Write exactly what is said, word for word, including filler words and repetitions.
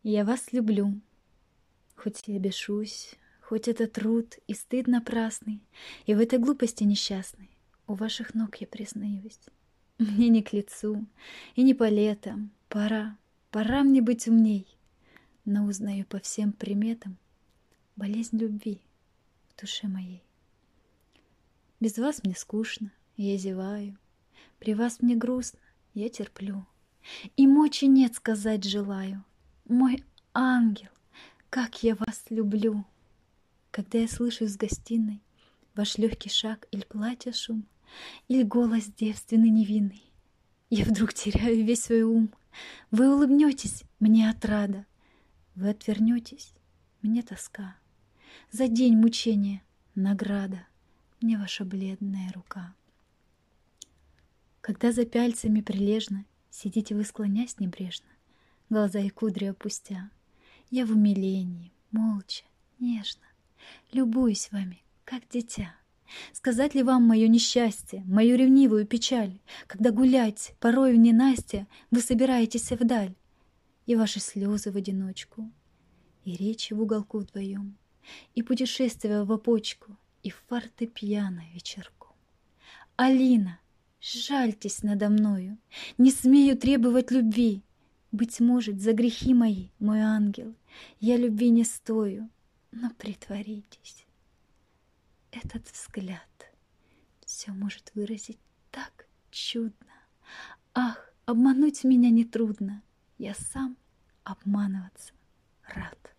Я вас люблю, хоть я бешусь, хоть это труд и стыд напрасный, и в этой глупости несчастной у ваших ног я признаюсь. Мне не к лицу и не по летам, пора, пора мне быть умней, но узнаю по всем приметам болезнь любви в душе моей. Без вас мне скучно, я зеваю, при вас мне грустно, я терплю, и мочи нет сказать желаю. Мой ангел, как я вас люблю! Когда я слышу из гостиной ваш легкий шаг или платья шум, или голос девственный невинный, я вдруг теряю весь свой ум. Вы улыбнетесь, мне отрада, вы отвернетесь, мне тоска. За день мучения награда мне ваша бледная рука. Когда за пяльцами прилежно сидите вы, склонясь небрежно, глаза и кудри опустя, я в умилении, молча, нежно любуюсь вами, как дитя. Сказать ли вам мое несчастье, мою ревнивую печаль, когда гулять, порою в ненастье, вы собираетесь вдаль, и ваши слезы в одиночку, и речи в уголку вдвоем, и путешествия в опочку, и фортепиано вечерком. Алина, жальтесь надо мною, не смею требовать любви. Быть может, за грехи мои, мой ангел, я любви не стою, но притворитесь. Этот взгляд все может выразить так чудно. Ах, обмануть меня нетрудно, я сам обманываться рад.